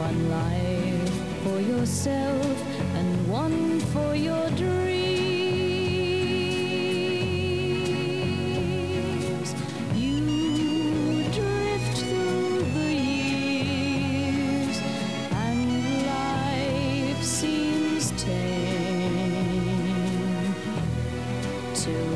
one life for yourself and one for your dreams. You drift through the years and life seems tame till